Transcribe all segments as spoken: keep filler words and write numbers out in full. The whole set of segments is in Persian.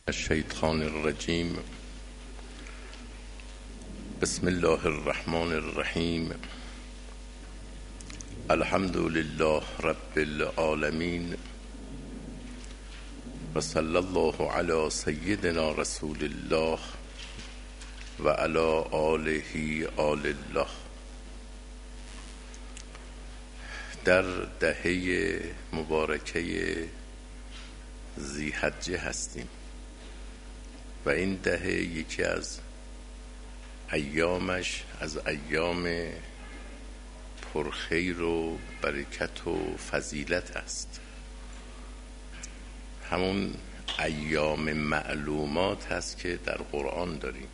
الشیطان الرجیم. بسم الله الرحمن الرحیم. الحمد لله رب العالمین و صلی الله علی سیدنا رسول الله و علی آله آل الله. در دهه مبارکه ذی‌حجه هستیم و این دهه یکی از ایامش از ایام پرخیر و برکت و فضیلت است. همون ایام معلومات هست که در قرآن داریم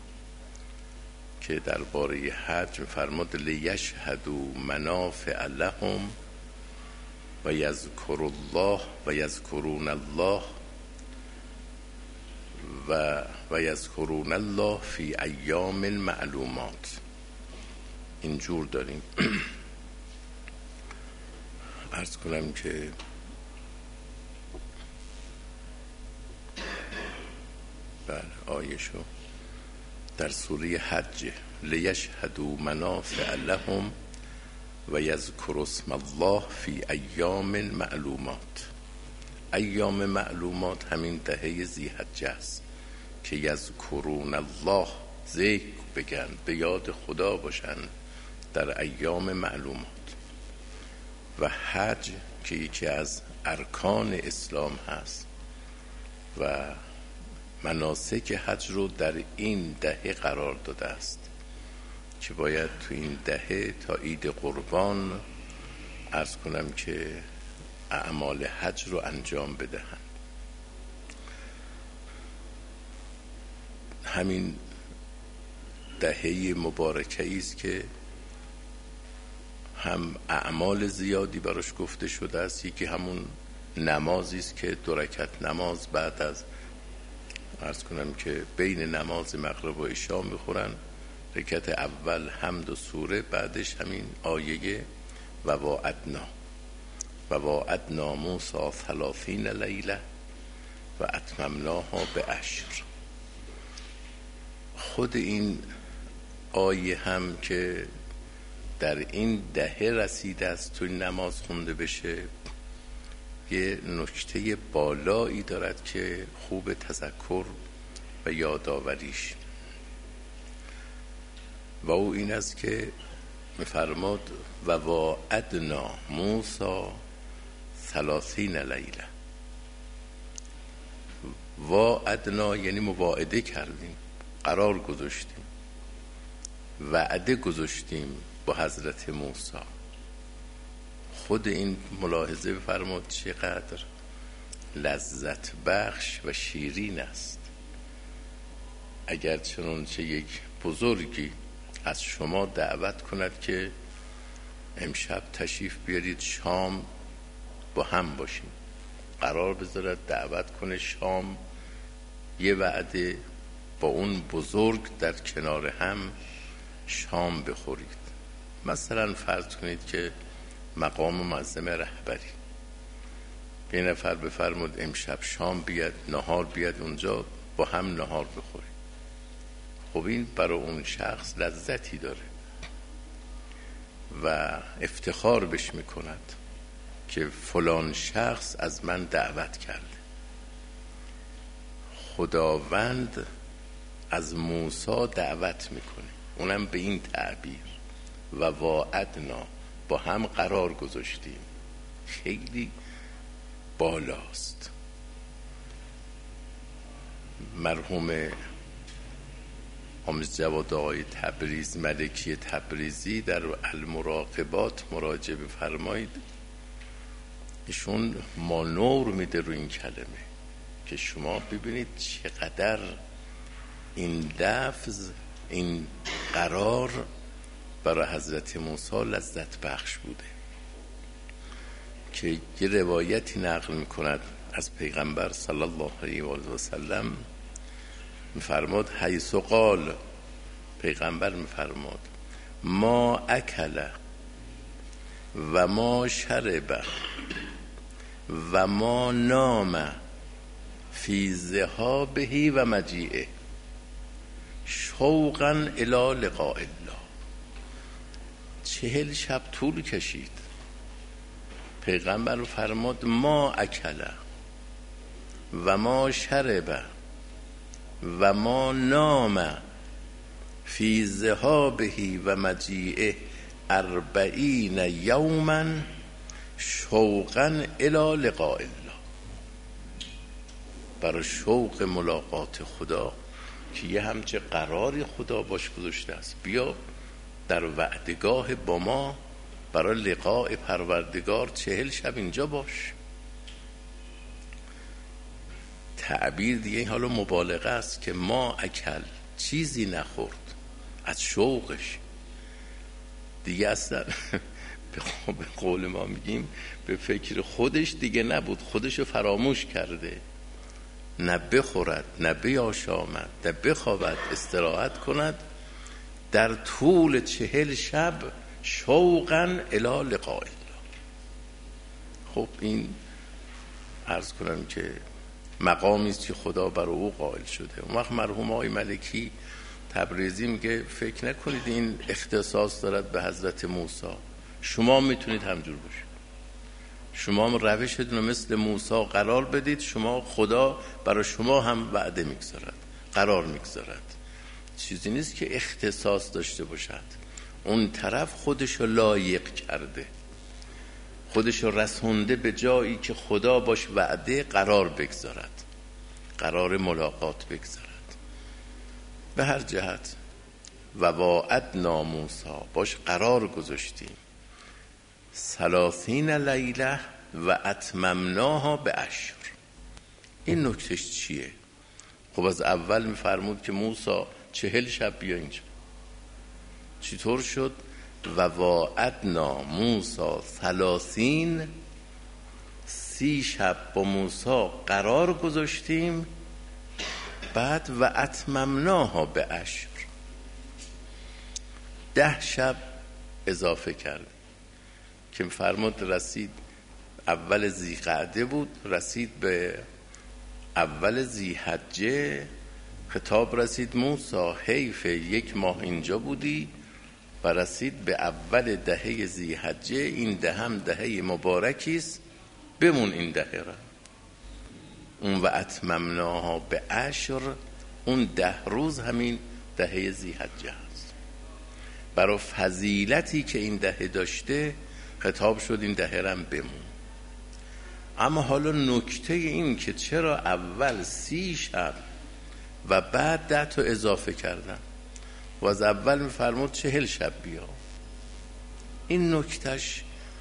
که درباره حج فرمود لیشهدوا منافع لهم و یذکروا الله و یذکرون الله و و یذکرون الله فی ایام معلومات. اینجور داریم. عرض کنم که بله آیشو در سوره حج لیشهدوا منافع لهم و یذکروا اسم الله فی ایام معلومات. ایام معلومات همین دهه ذی‌حجه است که یذکرون الله، ذکر بگن، به یاد خدا باشن در ایام معلومات. و حج که یکی از ارکان اسلام هست و مناسک حج رو در این دهه قرار داده است که باید تو این دهه تا عید قربان عرض کنم که اعمال حج رو انجام بدهند. همین دهه مبارکه است که هم اعمال زیادی براش گفته شده است. یکی همون نمازی است که دو رکعت نماز بعد از عرض کنم که بین نماز مغرب و عشا میخورن. رکعت اول حمد و سوره، بعدش همین آیه و واعدنا و واعدنا موسی ثلاثین لیله و اتممناها به عشر. خود این آیه هم که در این دهه رسیده است تو این نماز خونده بشه یه نکته بالایی دارد که خوب تذکر و یادآوریش، و او این است که می‌فرماد و واعدنا موسی ثلاثین لیله. واعدنا یعنی مواعده کردیم، قرار گذاشتیم، وعده گذاشتیم با حضرت موسی. خود این ملاحظه بفرماد چقدر لذت بخش و شیرین است. اگر چنانچه یک بزرگی از شما دعوت کند که امشب تشریف بیارید شام با هم باشیم، قرار بذارد دعوت کنه شام، یه وعده با اون بزرگ در کنار هم شام بخورید. مثلا فرض کنید که مقام معظم رهبری یه نفر بفرمود امشب شام بیاد، نهار بیاد اونجا با هم نهار بخورید. خب این برای اون شخص لذتی داره و افتخار بش میکند که فلان شخص از من دعوت کرده. خداوند از موسی دعوت میکنه، اونم به این تعبیر و واعدنا، با هم قرار گذاشتیم. خیلی بالاست. مرحوم آموز جواد آقای تبریز ملکی تبریزی در المراقبات مراجعه بفرمایید، ایشون مانور میده رو این کلمه که شما ببینید چقدر این لفظ، این قرار برای حضرت موسی لذت بخش بوده. که یه روایتی نقل میکند از پیغمبر صلی الله علیه و سلم، میفرماد حیث قال، پیغمبر میفرماد ما اکل و ما شرب و ما نام فی ذهابه و مجیئه شوقا الی لقاء الله. چهل شب طول کشید. پیغمبر فرمود ما اکل و ما شرب و ما نام فی ذهابه و مجیئه اربعین یوما شوقا الی لقاء الله. برای شوق ملاقات خدا که یه همچه قراری خدا باش گذاشته است، بیا در وعدگاه با ما برای لقاء پروردگار چهل شب اینجا باش. تعبیر دیگه این حالا مبالغه است که ما اکل چیزی نخورد از شوقش دیگه، اصلا به قول ما میگیم به فکر خودش دیگه نبود، خودشو فراموش کرده، نه بخورد نه بیاشامد نه بخوابد استراحت کند در طول چهل شب شوقا الی لقاء الله. خب این عرض کنم که مقامی است که خدا برای او قائل شده. اون وقت مرحوم آقای ملکی تبریزی میگه فکر نکنید این اختصاص دارد به حضرت موسی، شما میتونید همجور باشید، شما هم روشتون رو مثل موسی قرار بدید، شما خدا برای شما هم وعده میگذارد، قرار میگذارد. چیزی نیست که اختصاص داشته باشد، اون طرف خودشو لایق کرده، خودشو رسونده به جایی که خدا باش وعده قرار بگذارد، قرار ملاقات بگذارد. به هر جهت و واعدنا موسی، باش قرار گذاشتیم ثلاثین لیله و اتممناها به عشر. این نکتهش چیه؟ خب از اول میفرمود که موسی چهل شب بیا اینجا. چطور شد؟ و واعدنا موسی ثلاثین، سی شب با موسی قرار گذاشتیم، بعد و اتممناها به عشر، ده شب اضافه کردیم که فرمود رسید اول ذی‌قعده بود، رسید به اول ذی‌حجه، خطاب رسید موسی حیف یک ماه اینجا بودی، و رسید به اول دهه ذی‌حجه، این ده هم دهه مبارکی است، بمون این دهه را. اون و اتممناها به عشر، اون ده روز همین دهه ذی‌حجه است. برای فضیلتی که این دهه داشته خطاب شد این دهه را بمون. اما حالا نکته این که چرا اول سی شب و بعد ده تا اضافه کردن و از اول میفرمود چهل شب بیا، این نکتهش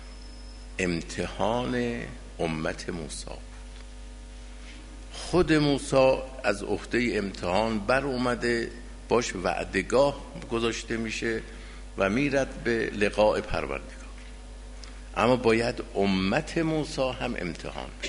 امتحان امت موسی بود. خود موسی از عهده امتحان بر اومده، باش وعدگاه گذاشته میشه و میرد به لقاء پروردگار، اما باید امت موسی هم امتحان بشه.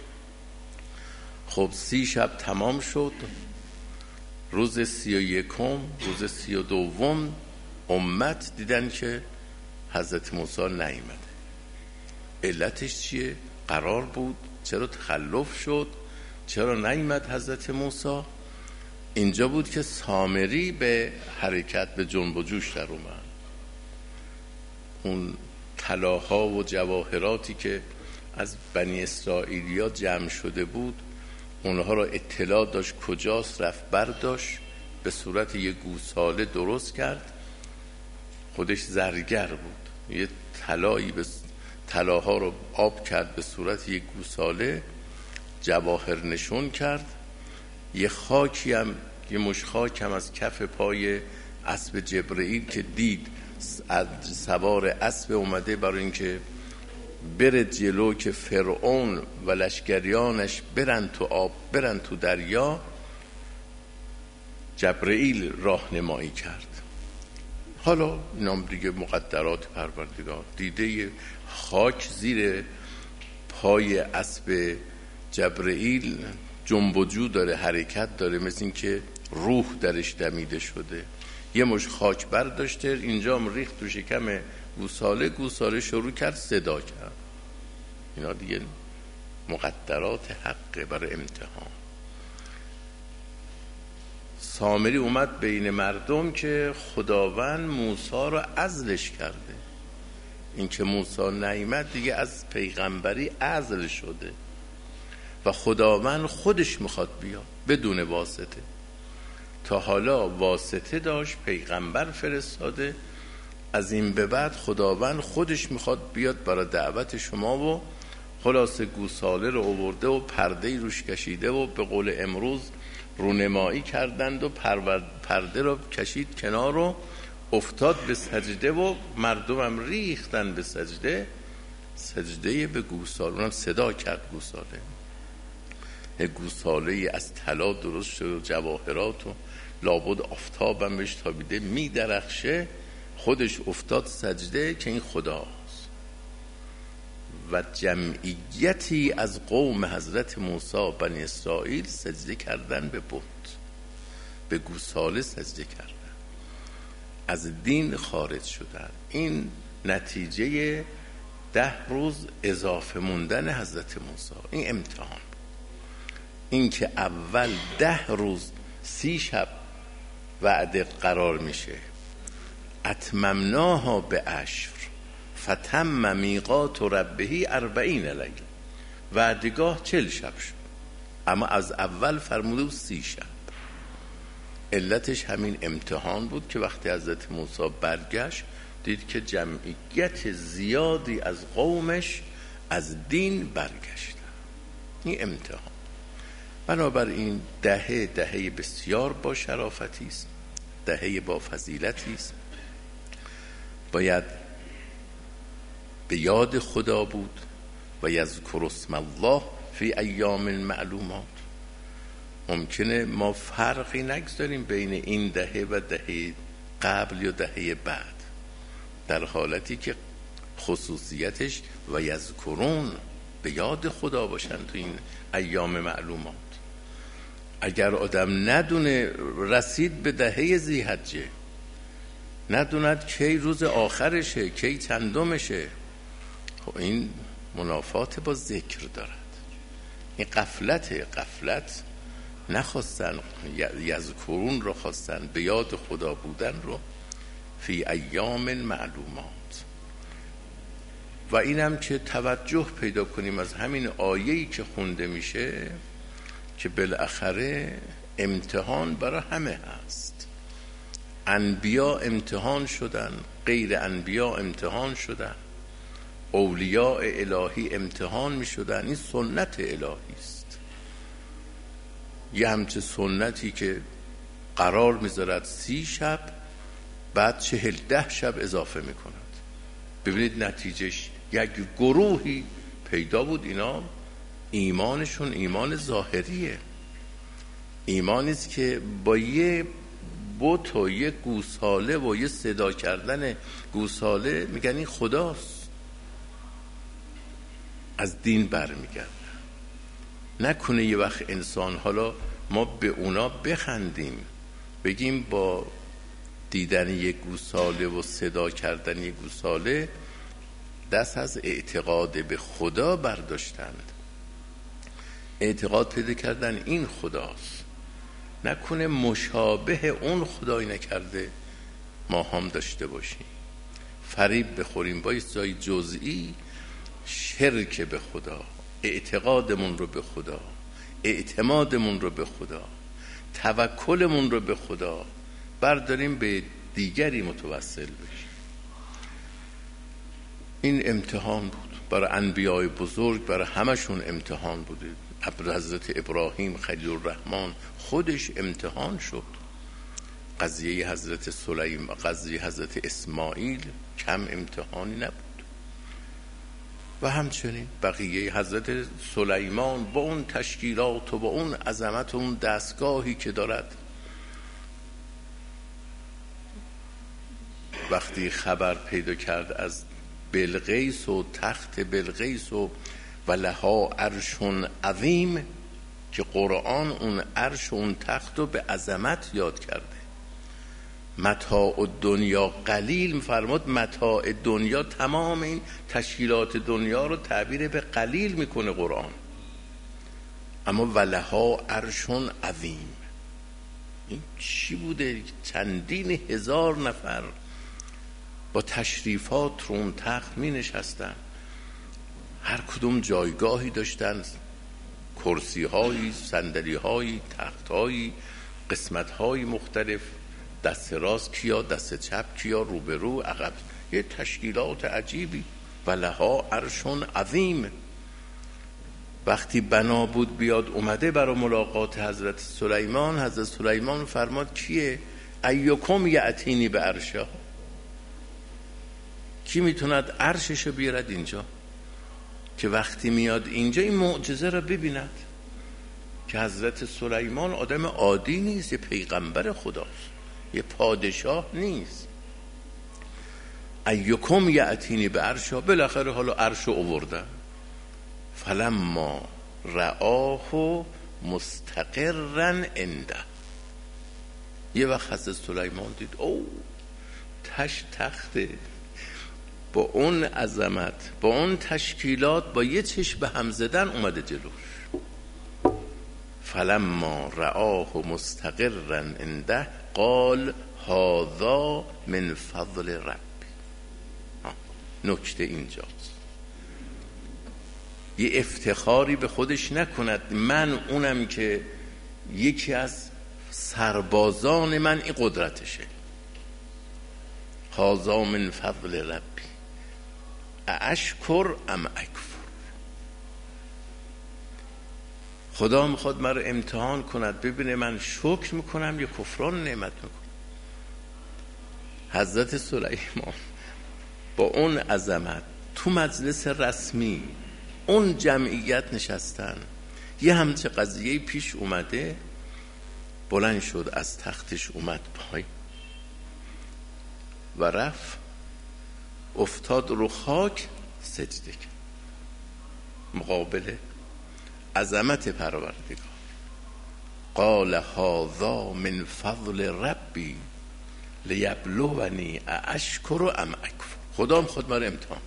خب سی شب تمام شد، روز سی و یکم، روز سی و دوم امت دیدن که حضرت موسی نیامده. علتش چیه؟ قرار بود، چرا تخلف شد؟ چرا نیامد حضرت موسی؟ اینجا بود که سامری به حرکت، به جنب و جوش در اومد. اون طلاها و جواهراتی که از بنی اسرائیلیا جمع شده بود، اونها را اطلاع داشت کجاست، رفت برداشت، به صورت یک گوساله درست کرد. خودش زرگر بود، یه طلایی به طلاها رو آب کرد به صورت یک گوساله، جواهر نشون کرد. یه خاکی هم، یه مش خاک هم از کف پای اسب جبرئیل که دید سوار اسب اومده برای اینکه بره جلو که فرعون و لشکریانش برن تو آب، برن تو دریا، جبرئیل راهنمایی کرد. حالا نام دیگه مقدرات پروردگار، دیده یه خاک زیر پای اسب جبرئیل جنب و جو داره، حرکت داره، مثل این که روح درش دمیده شده. یه مش خاک برداشته، اینجا هم ریخت تو شکم گوساله، گوساله شروع کرد صدا کرد. اینا دیگه مقدرات حقه برای امتحان. سامری اومد بین مردم که خداوند موسی رو عزلش کرده. این که موسی نیامد دیگه از پیغمبری عزل شده و خداوند خودش میخواد بیاد بدون واسطه. تا حالا واسطه داشت، پیغمبر فرستاده، از این به بعد خداوند خودش میخواد بیاد برای دعوت شما و خلاصه گوساله رو آورده و پرده روش کشیده و به قول امروز رونمایی کردند و پرده رو کشید کنار رو افتاد به سجده و مردمم ریختن به سجده، سجده به گوساله. اونم صدا کرد گوساله، یک گوساله از طلا درست شد و جواهرات و لابد آفتابم بهش تابیده می درخشه، خودش افتاد سجده که این خداست. و جمعیتی از قوم حضرت موسی بنی اسرائیل سجده کردن به بت، به گوساله سجده کردن، از دین خارج شدن. این نتیجه ده روز اضافه موندن حضرت موسی. این امتحان، این که اول ده روز سی شب وعده قرار میشه، اتممناها به عشر فتم میقات ربه اربعین لیله، وعدگاه چل شب شد، اما از اول فرموده بود سی شب. علتش همین امتحان بود که وقتی حضرت موسی برگشت دید که جمعیت زیادی از قومش از دین برگشتن. این امتحان. بنابراین دهه دهه بسیار با شرافتی است، دهه با فضیلتی است. باید به یاد خدا بود و یذکر اسم الله فی ایام معلومات. ممکنه ما فرقی نگذاریم بین این دهه و دهه قبل یا دهه بعد، در حالتی که خصوصیتش و یذکرون به یاد خدا باشن تو این ایام معلومات. اگر آدم ندونه رسید به دهه ذی‌حجه، ندوند کی روز آخرشه، کی چندمشه، خب این منافات با ذکر دارد. این غفلت غفلت نخواستن، یذکرون رو خواستن، به یاد خدا بودن رو فی ایام معلومات. و اینم که توجه پیدا کنیم از همین آیه‌ای که خونده میشه که بالاخره امتحان برای همه هست. انبیا امتحان شدن، غیر انبیا امتحان شدن، اولیاء الهی امتحان می شدن. این سنت الهی است. یه همچه سنتی که قرار میذارد سی شب، بعد چهل ده شب اضافه میکند. ببینید نتیجهش یک گروهی پیدا بود، اینا ایمانشون ایمان ظاهریه، ایمانیست که با یه بت و یه گوساله و یه صدا کردن گوساله میگن این خداست، از دین برمیگردن. نکنه یه وقت انسان، حالا ما به اونا بخندیم، بگیم با دیدن یه گوساله و صدا کردن یه گوساله دست از اعتقاد به خدا برداشتند، اعتقاد پیدا کردن این خداست. نکنه مشابه اون خدایی نکرده ما هم داشته باشیم، فریب بخوریم با یه جزئی، شرک به خدا، اعتقادمون رو به خدا، اعتمادمون رو به خدا، توکلمون رو به خدا برداریم به دیگری متوسل بشیم. این امتحان بود برای انبیای بزرگ، برای همشون امتحان بوده. حضرت ابراهیم خلیل الرحمن خودش امتحان شد. قضیه حضرت سلیم، قضیه حضرت اسماعیل کم امتحانی نبود. و همچنین بقیه حضرت سلیمان با اون تشکیلات و با اون عظمت و اون دستگاهی که دارد، وقتی خبر پیدا کرد از بلقیس و تخت بلقیس و و لها عرش عظیم، که قرآن اون عرش و اون تخت رو به عظمت یاد کرده. متاع دنیا قلیل فرمود، متاع دنیا تمام این تشکیلات دنیا رو تعبیر به قلیل میکنه قرآن، اما ولها عرش عظیم، این چی بوده؟ چندین هزار نفر با تشریفات رو اون تخت می نشستن، هر کدوم جایگاهی داشتن، کرسی هایی، صندلی هایی، تخت هایی، قسمت های مختلف، دست راست کیا، دست چپ کیا، روبرو، عقب، یه تشکیلات عجیبی. و لها عرشون عظیم. وقتی بنا بود بیاد اومده برای ملاقات حضرت سلیمان، حضرت سلیمان فرماد کیه؟ ایکم یأتینی به عرشها، کی میتوند عرششو بیارد اینجا که وقتی میاد اینجا این معجزه را ببیند که حضرت سلیمان آدم عادی نیست، یه پیغمبر خداست، یه پادشاه نیست. ایکم یأتینی به عرشها، بالاخره حالا عرشو آوردن. فلما رآه مستقرا عنده، یه وقت حضرت سلیمان دید او تش تخته با اون عظمت، با اون تشکیلات، با یه چشم به هم زدن اومده جلوش. فلما رآه مستقرا عنده قال هذا من فضل ربی. نکته اینجاست، یه افتخاری به خودش نکند من اونم که یکی از سربازان من این قدرتشه. هذا من فضل ربی اشکر ام اکفر. خدا میخواد من رو امتحان کند ببینه من شکر میکنم یا کفران نعمت میکنم. حضرت سلیمان با اون عظمت تو مجلس رسمی اون جمعیت نشستن، یه همچه قضیه پیش اومده، بلند شد از تختش اومد پایین و رفت افتاد رو خاک سجده کرد مقابل عظمت پروردگار. قال هذا من فضل ربی لیبلونی اشکر ام اکفر. خدا هم خود ما رو امتحان.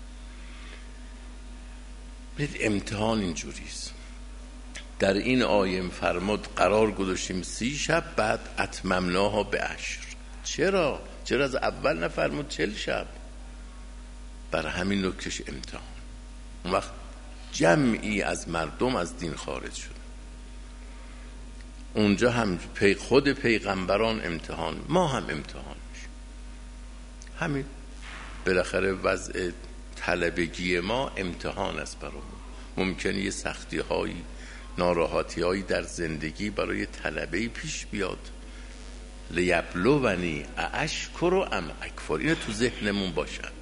بید امتحان اینجوریست. در این آیه فرمود قرار گذاشتیم سی شب، بعد اتممناها به عشر. چرا؟ چرا از اول نفرمود چل شب؟ بر همین نکتهش امتحان. اون وقت جمعی از مردم از دین خارج شد. اونجا هم پی خود پیغمبران امتحان، ما هم امتحان میشیم. همین بالاخره وضع طلبگی ما امتحان است برامون. ممکنه یه سختی هایی، ناراحتی هایی در زندگی برای طلبه پیش بیاد. لیبلونی اشکر ام اکفر، اینو تو ذهنمون باشد.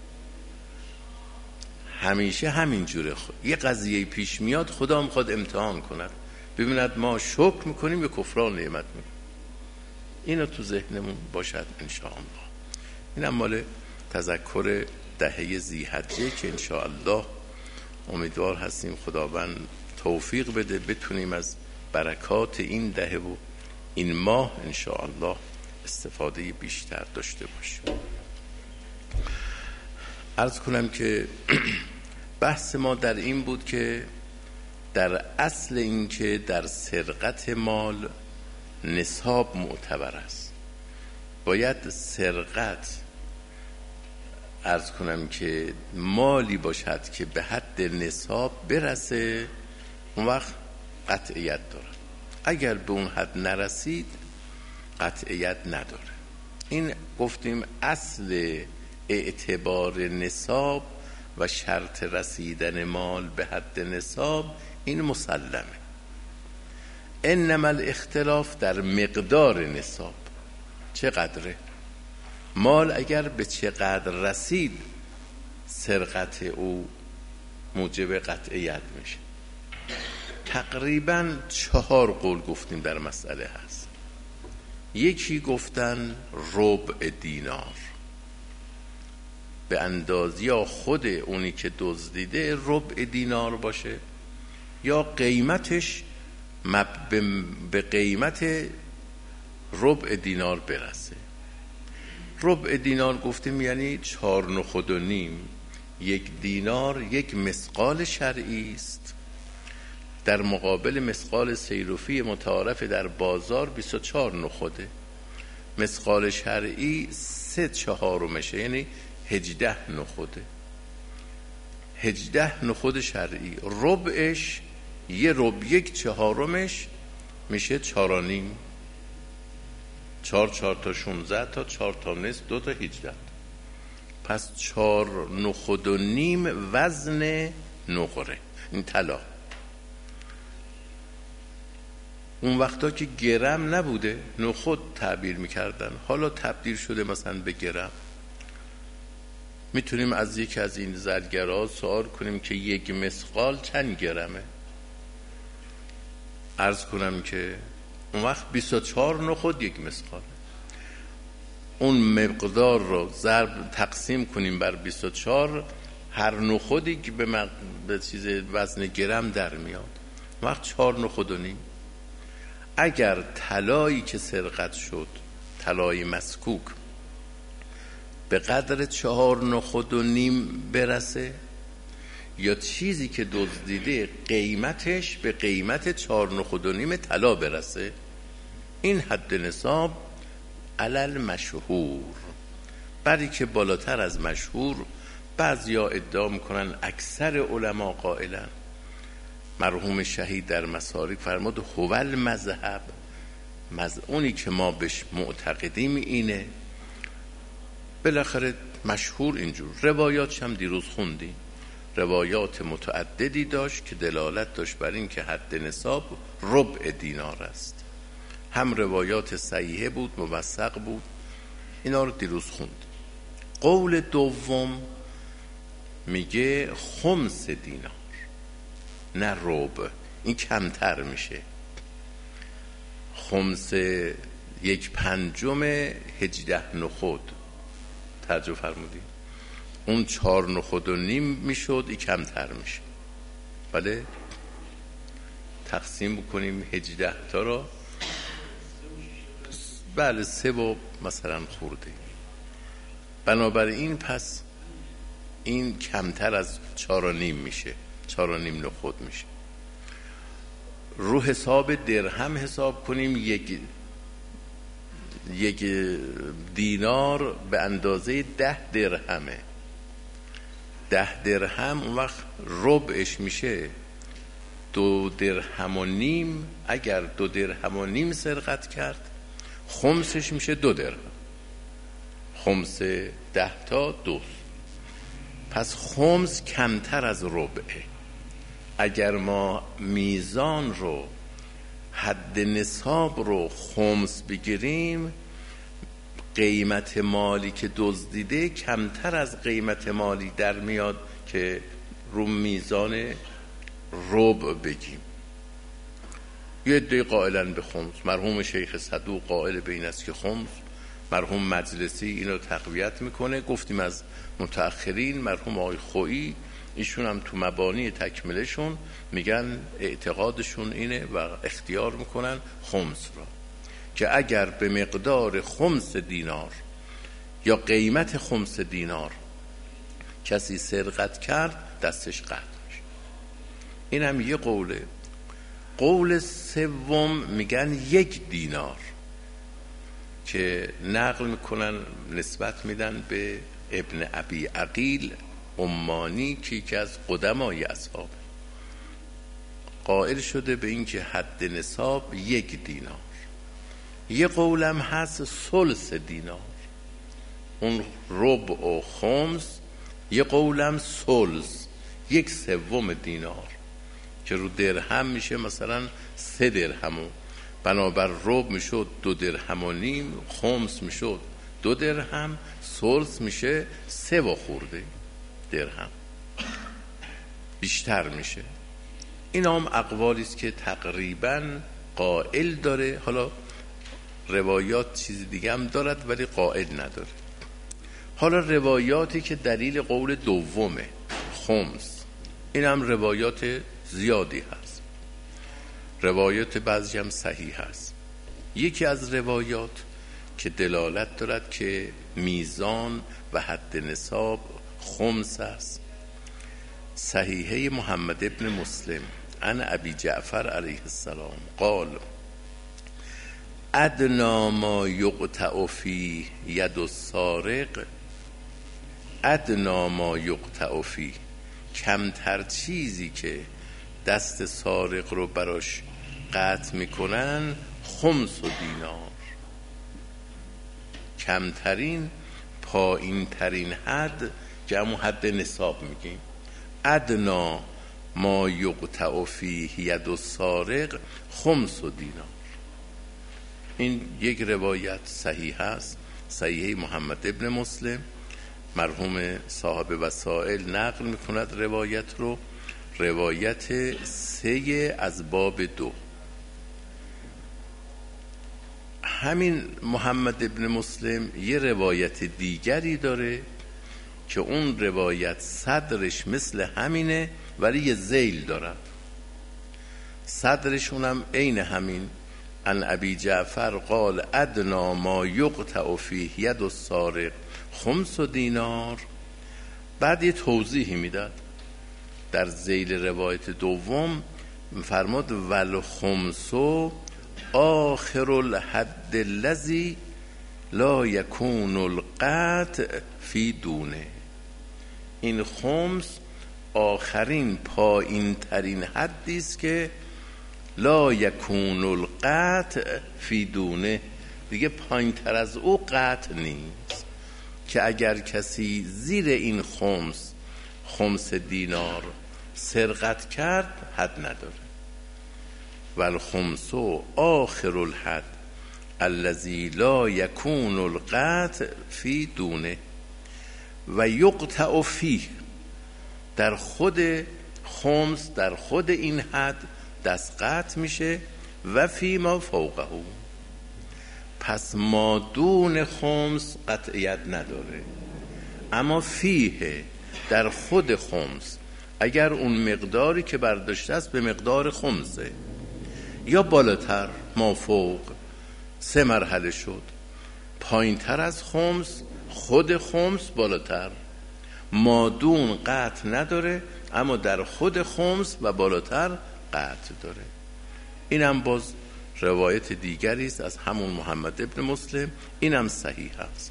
همیشه همین جوره خود. یه قضیه پیش میاد خدا میخواد امتحان کند ببیند ما شکر میکنیم یا کفران نعمت میکنیم. اینو تو ذهنمون باشد انشاءالله. اینم مال تذکر دهه ذی‌حجه که انشاءالله امیدوار هستیم خداوند توفیق بده بتونیم از برکات این دهه و این ماه انشاءالله استفاده بیشتر داشته باشیم. عرض کنم که بحث ما در این بود که در اصل این که در سرقت مال نصاب معتبر است. باید سرقت عرض کنم که مالی باشد که به حد نصاب برسه، اون وقت قطعیت داره. اگر به اون حد نرسید قطعیت نداره. این گفتیم اصل اعتبار نصاب و شرط رسیدن مال به حد نصاب این مسلمه. انما الاختلاف در مقدار نصاب، چقدره مال، اگر به چقدر رسید سرقت او موجب قطعیت میشه. تقریبا چهار قول گفتیم در مسئله هست. یکی گفتن ربع دینار، به اندازه یا خود اونی که دزدیده ربع دینار باشه یا قیمتش به قیمت ربع دینار برسه. ربع دینار گفتیم یعنی چهار نخود و نیم. یک دینار یک مثقال شرعی است. در مقابل مثقال صیرفی متعارف در بازار بیست و چهار نخوده. مثقال شرعی سه چهارمشه، یعنی هجده نخوده. هجده نخود شرعی، ربعش یه ربع یک چهارمش میشه چارانیم. چار چار تا شونزده تا چار تا نصف دو تا هجده. پس چار نخود و نیم وزن نقره، این طلا. اون وقتا که گرم نبوده نخود تعبیر میکردن، حالا تبدیل شده مثلا به گرم. میتونیم از یکی از این زرگرها سوال کنیم که یک مثقال چند گرمه؟ عرض کنم که اون وقت بیست و چهار نخود یک مثقال. اون مقدار رو ضرب تقسیم کنیم بر بیست و چهار، هر نخودی که به, مق... به چیز وزن گرم در میاد، وقت چهار نخود و نیم. اگر طلایی که سرقت شد، طلای مسکوک، به قدر چهار نخود و نیم برسه، یا چیزی که دزدیده قیمتش به قیمت چهار نخود و نیم طلا برسه، این حد نصاب علل مشهور. بعدی که بالاتر از مشهور، بعضیا ادعا میکنن، اکثر علما قائلن، مرحوم شهید در مسالک فرمود هول مذهب، مز اونی که ما بهش معتقدیم اینه. بالاخره مشهور اینجور. روایاتش هم دیروز خوندیم، روایات متعددی داشت که دلالت داشت بر این که حد نصاب ربع دینار است. هم روایات صحیحه بود، موثق بود، اینا رو دیروز خوند. قول دوم میگه خمس دینار، نه ربع، این کمتر میشه. خمس یک پنجم هجده نخود ترجمه فرمودی، اون چهار نخود و نیم میشد، این کمتر میشه. بله تقسیم بکنیم هجده تا رو، بله سه و مثلا خورده. بنابراین پس این کمتر از چهار و نیم میشه، چهار و نیم نخود میشه. رو حساب درهم حساب کنیم، یک یک دینار به اندازه ده درهمه. ده درهم اون وقت ربعش میشه دو درهم و نیم. اگر دو درهم و نیم سرقت کرد، خمسش میشه دو درهم. خمس ده تا دو. پس خمس کمتر از ربعه. اگر ما میزان رو، حد نصاب رو خمس بگیریم، قیمت مالی که دزدیده کمتر از قیمت مالی در میاد که رو میزان ربع بگیم. یه عده قائلن به خمس، مرحوم شیخ صدوق قائل به این است که خمس، مرحوم مجلسی اینو تقویت میکنه. گفتیم از متأخرین مرحوم آقای خویی، ایشون هم تو مبانی تکملشون میگن اعتقادشون اینه و اختیار میکنن خمس را، که اگر به مقدار خمس دینار یا قیمت خمس دینار کسی سرقت کرد، دستش قطع میشه. این هم یه قوله. قول سوم میگن یک دینار، که نقل میکنن، نسبت میدن به ابن ابی عقیل عمانی که یکی از قدمای اصحاب، قائل شده به این که حد نصاب یک دینار. یه قولم هست ثلث دینار، اون ربع و خمس. یه قولم ثلث، یک سوم دینار، که رو درهم میشه مثلا سه درهم، بنابر ربع میشد دو درهم و نیم، خمس میشد دو درهم، ثلث میشه سه و خورده درهم، بیشتر میشه. این هم اقوالی است که تقریبا قائل داره. حالا روایات چیز دیگه هم دارد ولی قائل نداره. حالا روایاتی که دلیل قول دومه خمس، این هم روایات زیادی هست، روایات بعضی هم صحیح هست. یکی از روایات که دلالت دارد که میزان و حد نصاب خمس است، صحیحه محمد ابن مسلم عن ابی جعفر علیه السلام قال ادنا ما یقطع فیه ید السارق ادنا ما یقطع فیه، کمتر چیزی که دست سارق رو براش قطع میکنن خمس و دینار، کمترین پایین ترین حد که همون حد نصاب میگیم. ادنا ما یقطع فیه ید السارق خمس و دینار. این یک روایت صحیح است، صحیح محمد ابن مسلم مرحوم صاحب وسائل نقل میکند روایت رو، روایت سه از باب دو. همین محمد ابن مسلم یه روایت دیگری داره که اون روایت صدرش مثل همینه ولی یه ذیل داره، صدرشون هم عین همین، عن ابی جعفر قال ادنا ما یقطع فیه ید السارق خمس و دینار. بعد یه توضیحی میداد در ذیل روایت دوم، فرمود والخمس آخر الحد الذی لا یکون القطع فی دونه. این خمس آخرین پایین ترین حدی است که لا یکون القطع فی دونه، دیگه پایین تر از او قطع نیست، که اگر کسی زیر این خمس خمس دینار سرقت کرد حد نداره. والخمس آخر الحد الذی لا یکون القطع فی دونه و یقطع فیه، در خود خمس در خود این حد دست قطع میشه، و فی ما فوقه، پس ما دون خمس قطعیت نداره، اما فیه در خود خمس اگر اون مقداری که برداشته است به مقدار خمسه یا بالاتر، ما فوق سه مرحله شد، پایین تر از خمس خود خمس بالاتر، مادون قطع نداره اما در خود خمس و بالاتر قطع داره. این هم باز روایت دیگری است از همون محمد ابن مسلم، این هم صحیح است.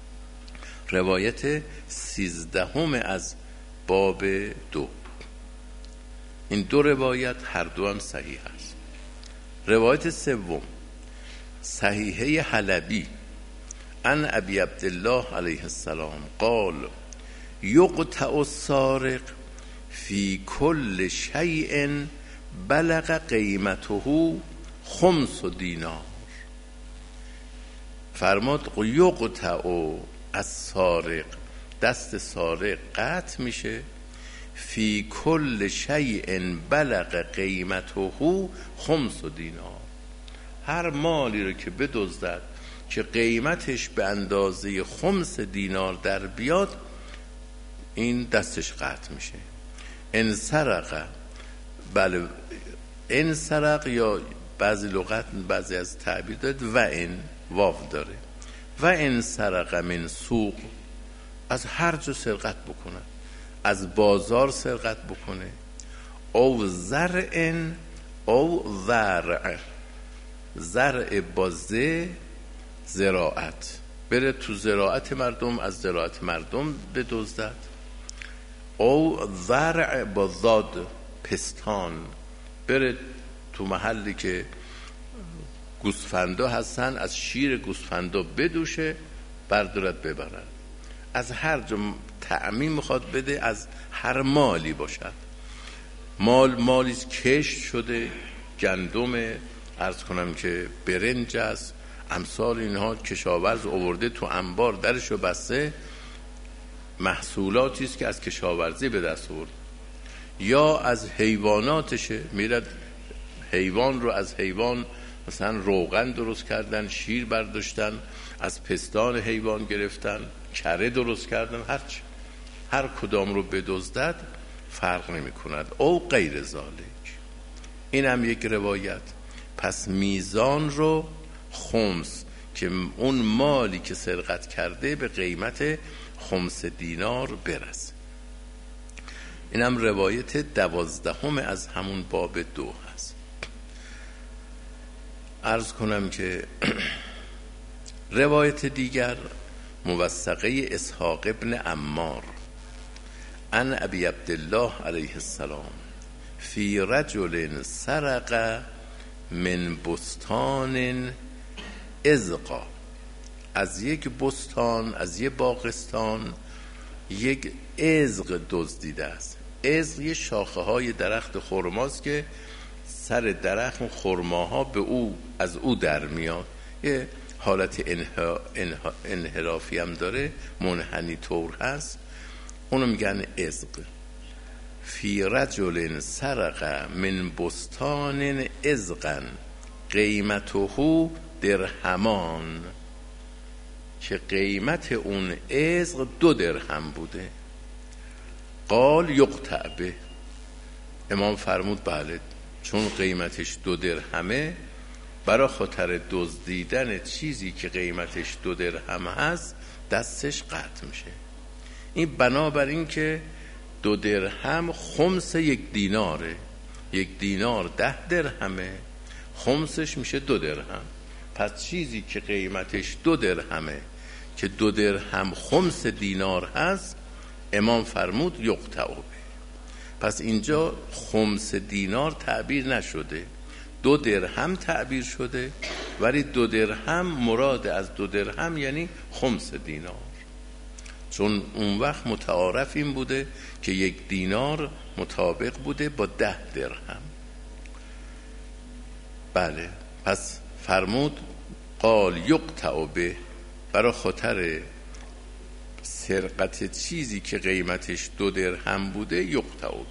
روایت سیزدهم از باب دو. این دو روایت هر دو هم صحیح است. روایت سوم صحیحه حلبی عن ابی عبدالله علیه السلام قال یقطع السارق فی کل شیء بلغ قیمته خمس و دینار. فرماد یقطع السارق، دست سارق قطع میشه، فی کل شیء بلغ قیمته خمس و دینار، هر مالی رو که بدزدد که قیمتش به اندازه خمس دینار در بیاد این دستش قطع میشه. ان سرق، بله ان سرق، یا بعضی لغت بعضی از تعبیر داد و این واو داره، و ان سرق من سوق، از هر جا سرقت بکنه، از بازار سرقت بکنه، او زرع او زرع، زرع بازه زراعت، بره تو زراعت مردم از زراعت مردم بدزدد، او زرع با زاد پستان، بره تو محلی که گوسفندا هستن از شیر گوسفندا بدوشه بردارد ببرد، از هر جا تعمیم میخواد بده، از هر مالی باشد، مال مالی کشت شده، گندم، عرض کنم که برنج است، امثال اینها کشاورز آورده تو انبار درشو بسته، محصولاتی است که از کشاورزی به دست آورد، یا از حیواناتشه، میرد حیوان رو از حیوان مثلا روغن درست کردن، شیر برداشتن، از پستان حیوان گرفتن، کره درست کردن، هرچی هر کدام رو بدزدد فرق نمی کند، او غیر ذالک. این هم یک روایت. پس میزان رو خمس، که اون مالی که سرقت کرده به قیمت خمس دینار برسه. اینم روایت دوازدهم از همون باب دو هست. عرض کنم که روایت دیگر موثقه اسحاق ابن عمار عن ابی عبدالله علیه السلام فی رجل سرق من بستان ازقا، از یک بستان، از یک باغستان یک ازق دزدیده است. ازق یه شاخه های درخت خرماست که سر درخت خرماها به او از او در میاد، یه حالت انها انها انحرافی هم داره، منحنی طور هست، اونو میگن ازق. فی رجل سرق من بستان ازقا قیمته درهمان، که قیمت اون ازق دو درهم بوده. قال یقطع به، امام فرمود بله، چون قیمتش دو درهمه، برای خاطر دزدیدن چیزی که قیمتش دو درهم هست دستش قطع میشه. این بنابر این که دو درهم خمس یک دیناره، یک دینار ده درهمه، خمسش میشه دو درهم. پس چیزی که قیمتش دو درهمه که دو درهم خمس دینار هست، امام فرمود یقطع به. پس اینجا خمس دینار تعبیر نشده، دو درهم تعبیر شده، ولی دو درهم مراد از دو درهم یعنی خمس دینار، چون اون وقت متعارف این بوده که یک دینار مطابق بوده با ده درهم. بله، پس فرمود قال یقطع به، برای خاطر سرقت چیزی که قیمتش دو درهم بوده یقطع به.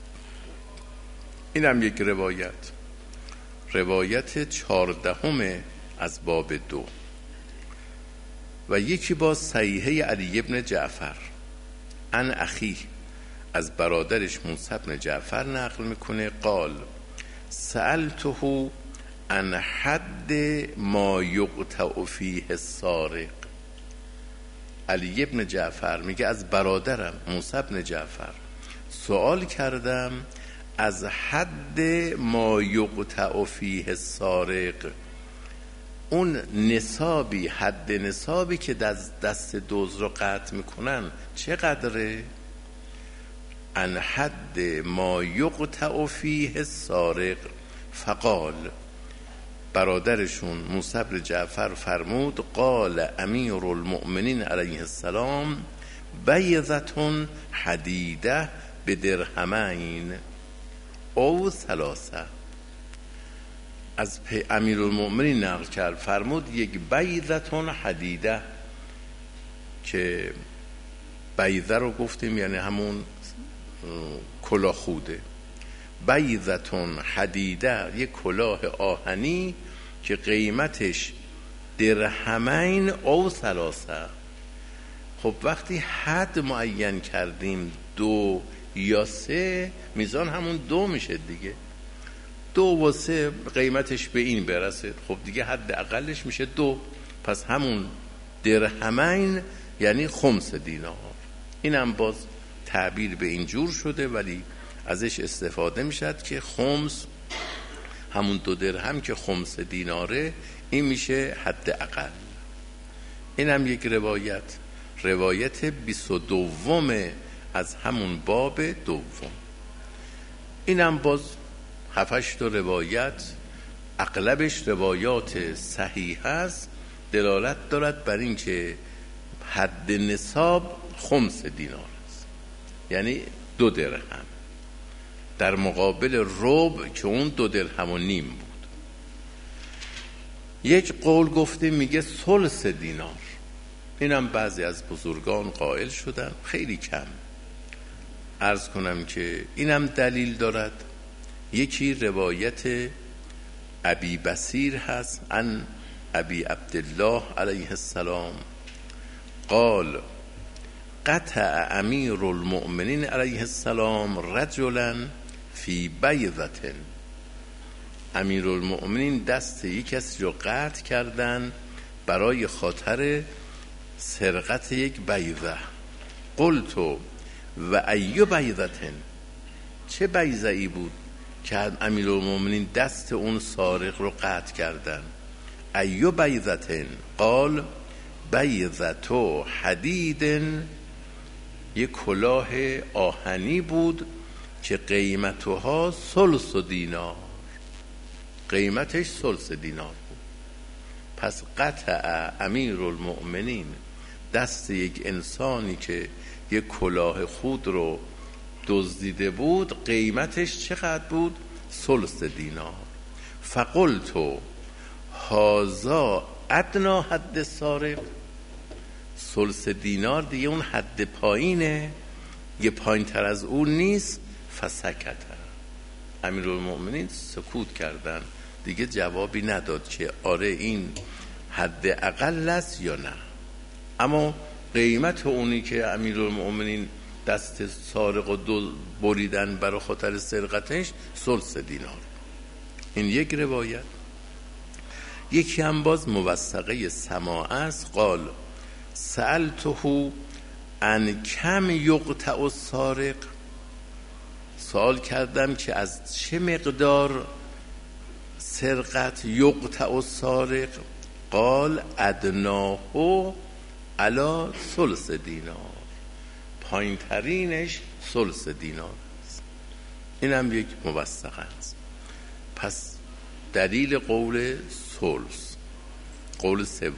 اینم یک روایت، روایت چهاردهم از باب دو. و یکی با صحیحه علی ابن جعفر عن اخی، از برادرش موسی بن جعفر نقل میکنه قال سألته عن حد ما یقطع فیه السارق. علی ابن جعفر میگه از برادرم موسی بن جعفر سوال کردم از حد ما یقطع فیه السارق، اون نصابی، حد نصابی که دست, دست دوز رو قطع میکنن چقدره؟ ان حد ما یقطع فیه السارق. فقال، برادرشون موسی بن جعفر فرمود قال امیر المؤمنین علیه السلام بیضة حدیده بدرهمین او ثلاثه. از امیر المؤمنین نقل کرد، فرمود یک بیضة حدیده، که بیضه رو گفتیم یعنی همون کلاهخوده، بیضة حدیده یک کلاه آهنی که قیمتش درهمین او ثلاثه. خب وقتی حد معین کردیم دو یا سه، میزان همون دو میشه دیگه، دو و سه قیمتش به این برسه، خب دیگه حد اقلش میشه دو، پس همون درهمین یعنی خمس دینار. اینم باز تعبیر به این جور شده، ولی ازش استفاده میشد که خمس همون دو درهم که خمس دیناره، این میشه حد اقل. اینم یک روایت، روایت بیست و دوم از همون باب دوم. اینم باز هفتش تا روایت، اغلبش روایات صحیح است، دلالت دارد بر این که حد نصاب خمس دینار است، یعنی دو درهم، در مقابل ربع که اون دو درهم و نیم بود. یک قول گفته میگه ثلث دینار، اینم بعضی از بزرگان قائل شدن، خیلی کم. عرض کنم که اینم دلیل دارد. یکی روایت ابی بصیر هست عن ابی عبدالله علیه السلام قال قطع امیر المؤمنین علیه السلام رجلا فی بیضة. امیر المؤمنین دست یک کسی رو قطع کردن برای خاطر سرقت یک بیضه. قلت و ایو بیضتن، چه بیضه‌ای بود که امیرالمومنین دست اون سارق رو قطع کردن. ایو بیضتن قال بیضتو حدیدن، یک کلاه آهنی بود که قیمتها ثلث دینار، قیمتش ثلث دینار بود. پس قطع امیرالمؤمنین دست یک انسانی که یک کلاه خود رو دزدیده بود، قیمتش چقدر بود؟ ثلث دینار. فقلت هذا ادنا حد سارق، ثلث دینار دیگه اون حد پایینه، یه پایین تر از اون نیست. فسکت، امیرالمؤمنین سکوت کردن، دیگه جوابی نداد که آره این حد اقل است یا نه. اما قیمت اونی که امیرالمؤمنین دست سارق و دو بریدن برای خاطر سرقتش ثلث دینار. این یک روایت. یکی هم باز موثقه سماع است. قال سألته ان کم یقطع السارق، سوال کردم که از چه مقدار سرقت یقطع السارق. قال ادناه علی ثلث دینار، پایین ترینش ثلث دینار است. این هم یک موثق است. پس دلیل قول ثلث. قول سوم،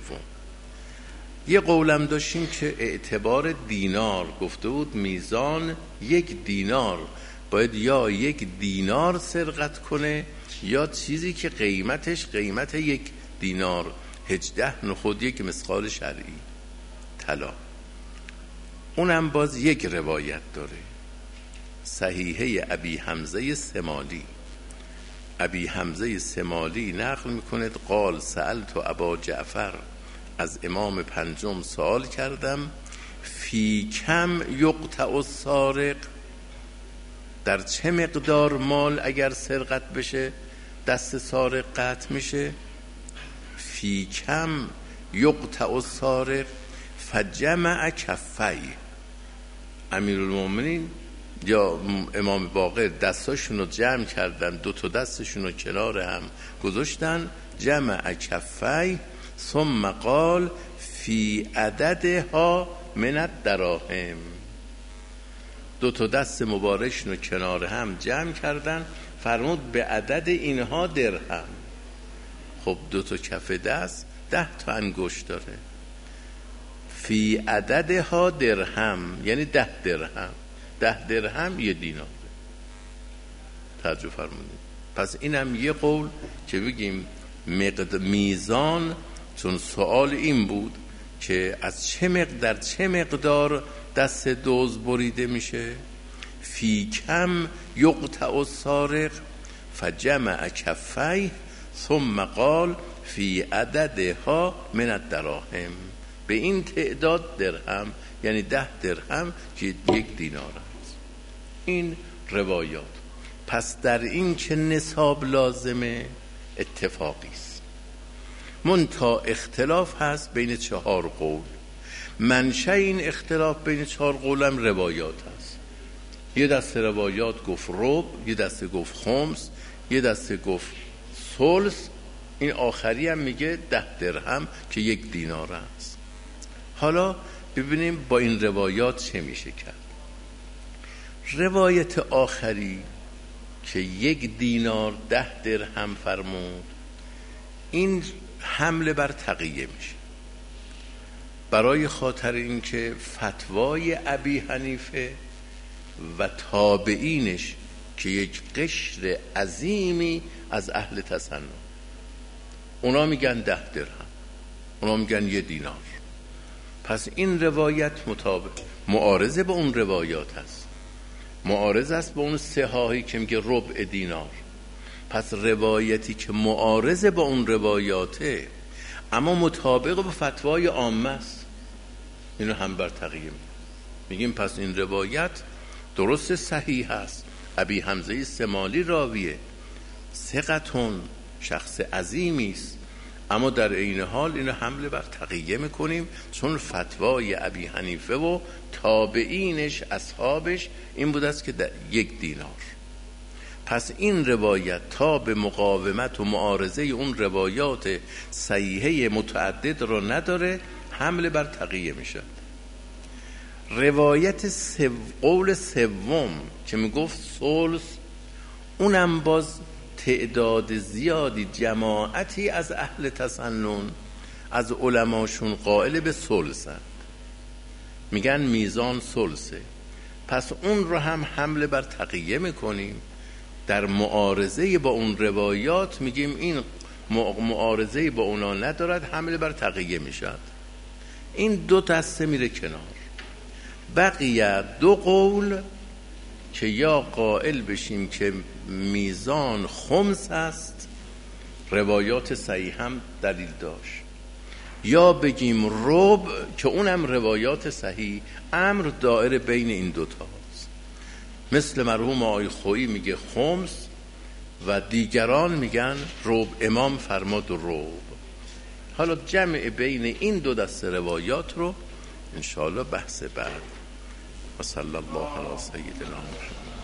یه قولم داشتیم که اعتبار دینار، گفته بود میزان یک دینار باید یا یک دینار سرقت کنه یا چیزی که قیمتش قیمت یک دینار، هجده نخود یک مثقال شرعی طلا. اونم باز یک روایت داره، صحیحه ابی حمزه سمالی. ابی حمزه سمالی نقل میکند قال سألت ابا جعفر، از امام پنجم سوال کردم فی کم یقطع السارق، در چه مقدار مال اگر سرقت بشه دست سارق قطع میشه. فی کم یقطع السارق فجمع کفی، امیرالمومنین یا امام باقر دستاشون رو جمع کردن، دو تا دستشون رو کنار هم گذاشتن، جمع کفی ثم قال فی عددها من الدراهم، دو تا دست مبارکشون رو کنار هم جمع کردن، فرمود به عدد اینها درهم. خب دو تا کف دست ده تا انگشت داره، فی عددها درهم یعنی ده درهم، ده درهم یه دیناره. توجه فرمودید. پس اینم یه قول که بگیم مقدار میزان، چون سوال این بود که از چه مقدار چه مقدار دست دوز بریده میشه. فی کم یقطع السارق فجمع کفی ثم قال فی عددها من الدراهم، به این تعداد درهم یعنی ده درهم که یک دینار است. این روایات. پس در این که نصاب لازمه اتفاقی است، منتها اختلاف هست بین چهار قول. منشأ این اختلاف بین چهار قولم روایات هست. یه دسته روایات گفت ربع، یه دسته گفت خمس، یه دسته گفت ثلث، این آخری هم میگه ده درهم که یک دینار است. حالا ببینیم با این روایات چه میشه کرد. روایت آخری که یک دینار ده درهم فرمود، این حمله بر تقیه میشه، برای خاطر اینکه فتوای ابی حنیفه و تابعینش که یک قشر عظیمی از اهل تسنن، اونا میگن ده درهم، اونا میگن یه دینار. پس این روایت مطابق معارضه به اون روایات هست، معارض است به اون صحاحی که میگه ربع دینار. پس روایتی که معارضه با اون روایاته اما مطابق با فتوای عامه است، اینو هم بر تقیه میگیم. پس این روایت درست صحیح است، ابی حمزه سمالی راویه، ثقتون، شخص عظیمی است، اما در عین حال اینو حمله بر تقیه میکنیم، چون فتوای ابی حنیفه و تابعینش اصحابش این بود است که در یک دینار. پس این روایت تا به مقاومت و معارضه اون روایات صحیحه متعدد رو نداره، حمله بر تقیه میشه. روایت سو... قول سوم که میگفت ثلث، اونم باز تعداد زیادی جماعتی از اهل تسنن از علماشون قائل به ثلثن، میگن میزان ثلثه. پس اون رو هم حمله بر تقیه میکنیم، در معارضه با اون روایات میگیم این معارضه با اونا ندارد، حمله بر تقیه میشد. این دو دسته میره کنار. بقیه دو قول که یا قائل بشیم که میزان خمس است، روایات صحیح هم دلیل داشت، یا بگیم ربع که اونم روایات صحیح. امر دائره بین این دوتاست. مثل مرحوم آقای خویی میگه خمس و دیگران میگن ربع، امام فرماد ربع. حالا جمع بین این دو دسته روایات رو انشاءالله بحث بعد. و صلی الله علی سیدنا محمد.